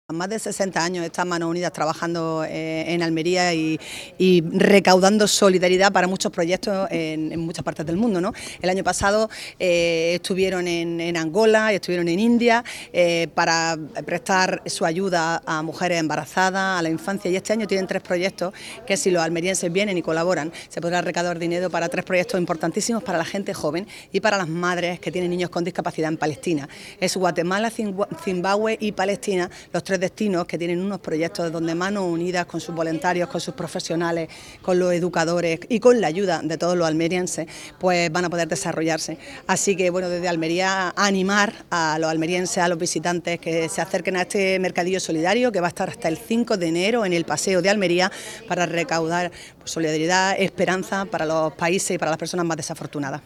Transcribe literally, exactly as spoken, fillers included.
Más de sesenta años están Manos Unidas trabajando eh, en Almería y, y recaudando solidaridad para muchos proyectos en, en muchas partes del mundo, ¿no? El año pasado eh, estuvieron en, en Angola, estuvieron en India eh, para prestar su ayuda a mujeres embarazadas, a la infancia, y este año tienen tres proyectos que, si los almerienses vienen y colaboran, se podrá recaudar dinero para tres proyectos importantísimos para la gente joven y para las madres que tienen niños con discapacidad en Palestina. Es Guatemala, Zimbabue y Palestina los tres destinos que tienen unos proyectos donde Manos Unidas, con sus voluntarios, con sus profesionales, con los educadores y con la ayuda de todos los almerienses, pues van a poder desarrollarse. Así que, bueno, desde Almería, a animar a los almerienses, a los visitantes, que se acerquen a este mercadillo solidario que va a estar hasta el cinco de enero en el Paseo de Almería para recaudar pues, solidaridad, esperanza para los países y para las personas más desafortunadas.